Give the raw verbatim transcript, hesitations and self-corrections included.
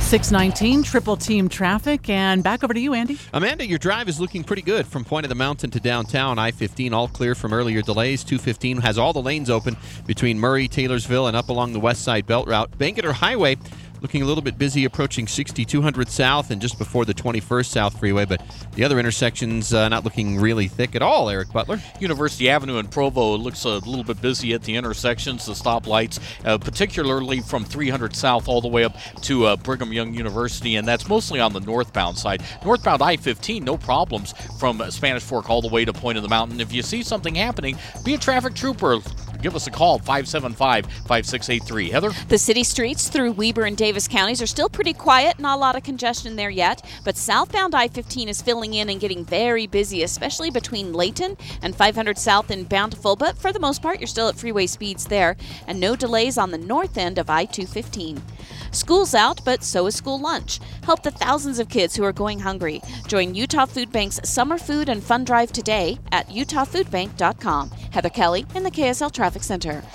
six nineteen, triple team traffic, and back over to you, Andy. Amanda, your drive is looking pretty good from Point of the Mountain to downtown. I fifteen all clear from earlier delays. two fifteen has all the lanes open between Murray, Taylorsville, and up along the west side belt route. Bangerter Highway looking a little bit busy approaching sixty-two hundred south and just before the twenty-first South Freeway, but the other intersections uh, not looking really thick at all, Eric Butler. University Avenue in Provo looks a little bit busy at the intersections, the stoplights, uh, particularly from three hundred south all the way up to uh, Brigham Young University, and that's mostly on the northbound side. Northbound I fifteen, no problems from Spanish Fork all the way to Point of the Mountain. If you see something happening, be a traffic trooper. Give us a call, five seven five, five six eight three. Heather? The city streets through Weber and Davis counties are still pretty quiet, not a lot of congestion there yet, but southbound I fifteen is filling in and getting very busy, especially between Layton and five hundred south and Bountiful, but for the most part, you're still at freeway speeds there, and no delays on the north end of I two fifteen. School's out, but so is school lunch. Help the thousands of kids who are going hungry. Join Utah Food Bank's Summer Food and Fun Drive today at utah food bank dot com. Heather Kelly in the K S L Traffic Center.